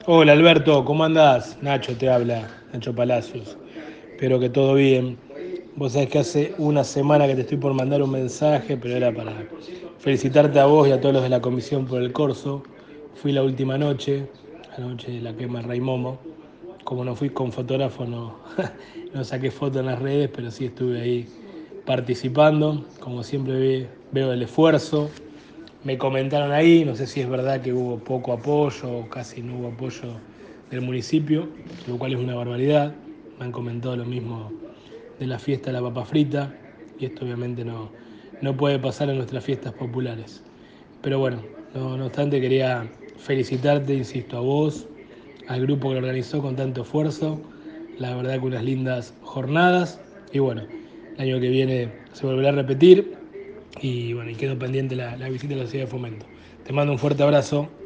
Hola Alberto, ¿cómo andás? Nacho te habla, Nacho Palacios. Espero que todo bien. Vos sabés que hace una semana que te estoy por mandar un mensaje, pero era para felicitarte a vos y a todos los de la comisión por el corso. Fui la última noche, la noche de la quema de Rey Momo. Como no fui con fotógrafo, no, no saqué fotos en las redes, pero sí estuve ahí participando. Como siempre veo el esfuerzo. Me comentaron ahí, no sé si es verdad que hubo poco apoyo o casi no hubo apoyo del municipio, lo cual es una barbaridad. Me han comentado lo mismo de la fiesta de la papa frita y esto obviamente no puede pasar en nuestras fiestas populares. Pero bueno, no obstante quería felicitarte, insisto, a vos, al grupo que lo organizó con tanto esfuerzo. La verdad que unas lindas jornadas y bueno, el año que viene se volverá a repetir y bueno, y quedo pendiente la visita a la ciudad de Fomento. Te mando un fuerte abrazo.